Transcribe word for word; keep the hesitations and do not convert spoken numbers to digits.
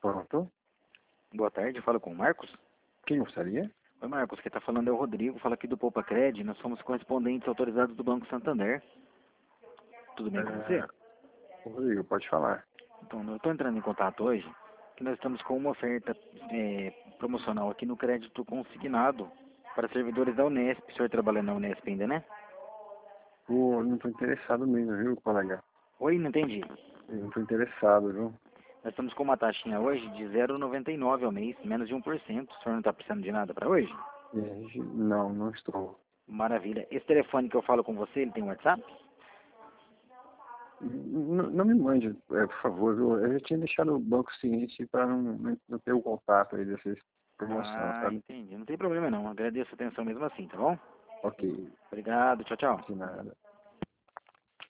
Pronto. Boa tarde, falo com o Marcos. Quem gostaria? Oi, Marcos, quem está falando é o Rodrigo, fala aqui do Poupa Cred, nós somos correspondentes autorizados do Banco Santander. Tudo bem com você? É, Rodrigo, pode falar. Então, eu estou entrando em contato hoje, que nós estamos com uma oferta é, promocional aqui no crédito consignado para servidores da Unesp. O senhor trabalha na Unesp ainda, né? Pô, não tô interessado mesmo, viu, colega? Oi, não entendi. Eu não tô interessado, viu? Nós estamos com uma taxinha hoje de zero vírgula noventa e nove ao mês, menos de um por cento. O senhor não está precisando de nada para hoje? E, não, não estou. Maravilha. Esse telefone que eu falo com você, ele tem WhatsApp? N- Não me mande, é, por favor, viu? Eu já tinha deixado o banco ciente para não, não não ter o contato aí dessa promoção, Ah, sabe? entendi. Não tem problema não. Agradeço a atenção mesmo assim, tá bom? Ok, Obrigado. Tchau, tchau. de nada.